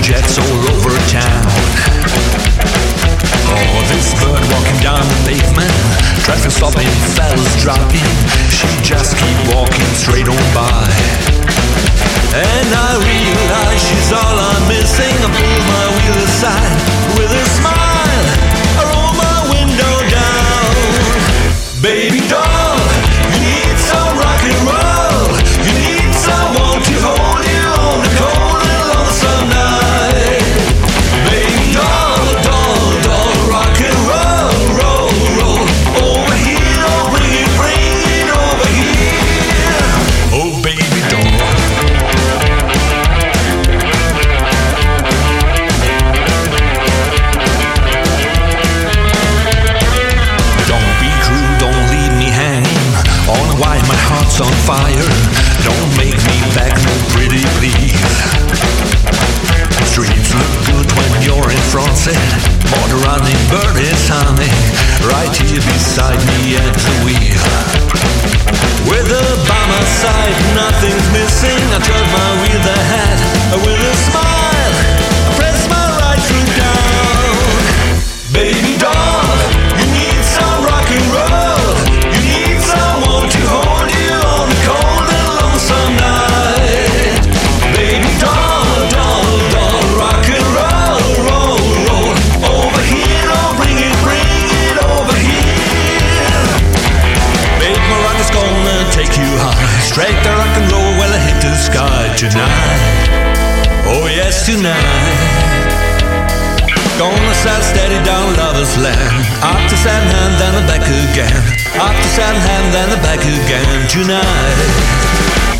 jets all over town. Oh, this bird walking down the pavement, traffic stopping, fellas dropping. She just keep walking straight on by. And I realize she's all I'm missing. I pull my wheel aside with a smile. I roll my window down. Baby doll, you need some rock and roll. You need someone to hold you on the cold and lonesome night. Baby doll, doll, doll, rock and roll, roll, roll. Over here, oh, bring it over here. Oh, baby doll. Don't be cruel, don't leave me hanging on why my heart's on fire. Don't make me beg no pretty please. Streets look good when you're in front, said more the running bird is humming right here beside me at the wheel. With her by my side, nothing's missing. I turn my wheel ahead with a smile. I press my right foot down. Baby doll, you need some rock and roll. You need someone to hold you on the cold and lonesome night. Baby doll, doll, doll, rock and roll, roll, roll. Over here, oh, bring it over here. Babe, my rock is gonna take you high. Straight the rock and roll while I hit the sky tonight. Oh yes, tonight. Gonna sail steady down lover's land. Up to Satin Hand, then back again. Up to Satin Hand, then back again tonight.